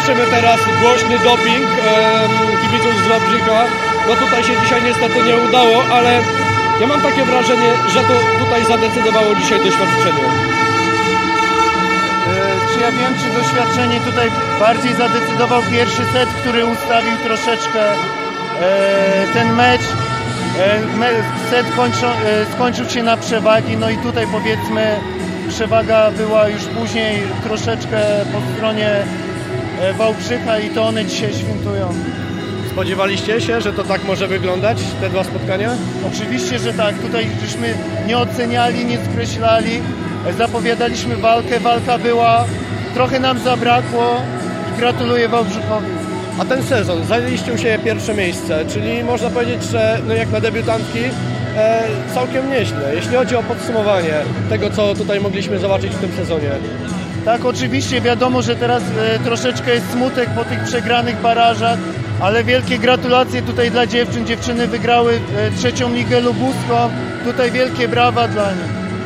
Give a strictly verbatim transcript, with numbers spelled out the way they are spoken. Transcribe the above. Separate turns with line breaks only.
słyszymy teraz głośny doping e, kibiców z Wałbrzycha. No tutaj się dzisiaj niestety nie udało, ale ja mam takie wrażenie, że to tutaj zadecydowało dzisiaj doświadczenie.
Czy ja wiem, czy doświadczenie tutaj bardziej zadecydował pierwszy set, który ustawił troszeczkę e, ten mecz. E, set kończą, e, skończył się na przewagi, no i tutaj powiedzmy przewaga była już później troszeczkę po stronie e, Wałbrzycha i to one dzisiaj świętują.
Spodziewaliście się, że to tak może wyglądać, te dwa spotkania?
Oczywiście, że tak. Tutaj żeśmy nie oceniali, nie skreślali. Zapowiadaliśmy walkę, walka była, trochę nam zabrakło i gratuluję Wałbrzychowi.
A ten sezon, zajęliście u siebie pierwsze miejsce, czyli można powiedzieć, że no jak na debiutantki e, całkiem nieźle, jeśli chodzi o podsumowanie tego, co tutaj mogliśmy zobaczyć w tym sezonie.
Tak, oczywiście, wiadomo, że teraz e, troszeczkę jest smutek po tych przegranych barażach, ale wielkie gratulacje tutaj dla dziewczyn. Dziewczyny wygrały e, trzecią ligę lubuską, tutaj wielkie brawa dla nich.